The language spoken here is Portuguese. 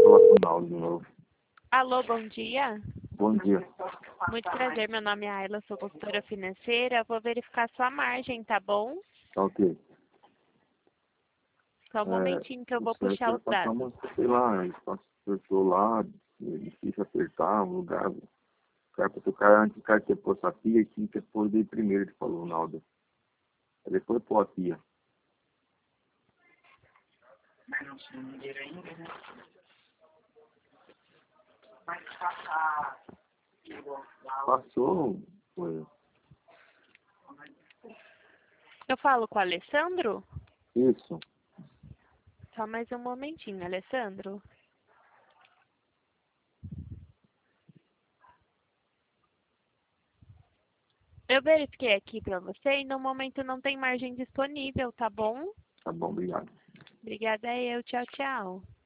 falar com o Naldo de novo. Alô, bom dia. Bom dia. Muito prazer, meu nome é Ayla, sou consultora financeira. Vou verificar sua margem, tá bom? Tá ok. Só um momentinho que eu vou Você puxar vai os passar dados. uma, sei lá, espaço apertou lá, é difícil apertar o lugar. O cara, antes do cara ter posto a pia, tinha que pôr daí primeiro, ele falou, Naldo. Aí depois pôr a pia. Mas não tinha dinheiro ainda, né? Mas passar igual lá. Passou, foi. Eu falo com o Alessandro? Isso. Só mais um momentinho, Alessandro. Eu verifiquei aqui pra você e no momento não tem margem disponível, tá bom? Tá bom, obrigado. Obrigada eu, tchau, tchau.